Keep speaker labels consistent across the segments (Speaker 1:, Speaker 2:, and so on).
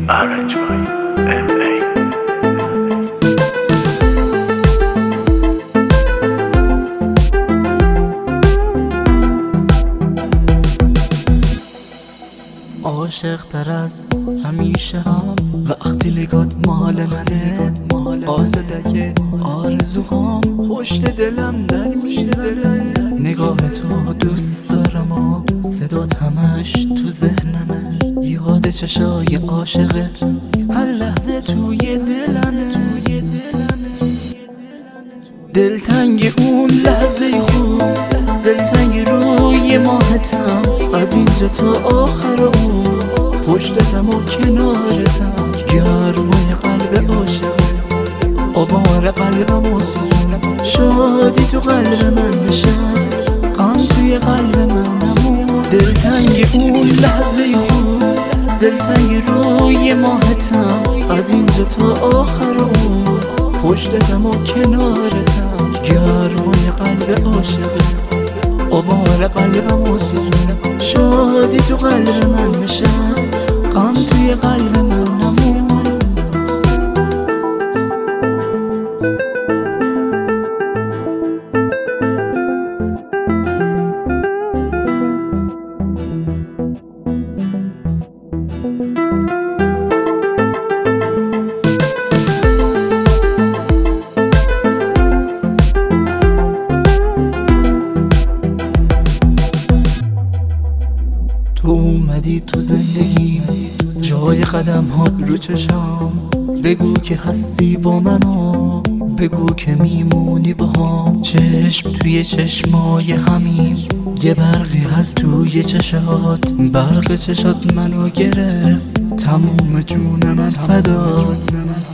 Speaker 1: Arrange by MA.
Speaker 2: عاشق تر از همیشه هم وقتی نگات مال منه، قاصده که آرزوهام پشت دلم در میزنه. نگاه تو دوست دارم و صدات همش تو ذهنمه، یاد چشای عاشقت هر لحظه توی دلمه. دلتنگ اون لحظه خوب، دلتنگ روی ماهتم، از اینجا تا آخر اون پشتتم و کنارتم. گرمای قلب عاشق، آبار قلبم و سوزونم، شادی تو قلب من نشست، غم توی قلب من نمون. دلتنگ اون لحظه خوب، دلتنگ روی ماهتم، از اینجا تا آخر اون پشتتم و کنارتم. گرمای قلب عاشقت، آبار قلبم و سوزونم، شادی تو قلب من نشست، غم توی قلب من نمون. تو اومدی تو زندگیم، جای قدم ها رو چشام. بگو که هستی با منو، بگو که میمونی با هم. چشم توی چشمای همیم، یه برقی هست توی چشات، برق چشات منو گرفت، تموم جون من فدات.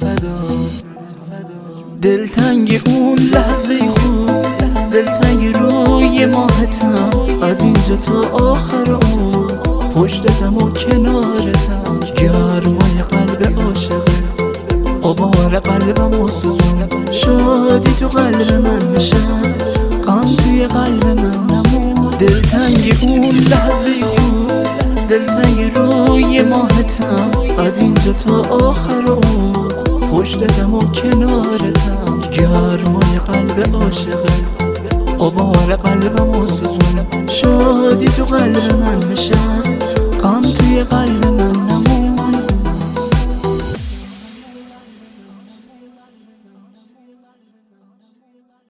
Speaker 2: دلتنگ اون لحظه خوب، دلتنگ روی ماهتم، از اینجا تا آخر اون پشتتم و کنارتم. گرمای قلب عاشقت، آبار قلبم و سوزونم، شادی تو قلب من نشست، غم توی قلب من نمون. دلتنگ اون لحظه خوب، دلتنگ روی ماهتم، از اینجا تا آخر اون پشتتم و کنارتم. گرمای قلب عاشقت، آبار قلبم و سوزونم، شادی تو قلب من نشست، غم توی قلب من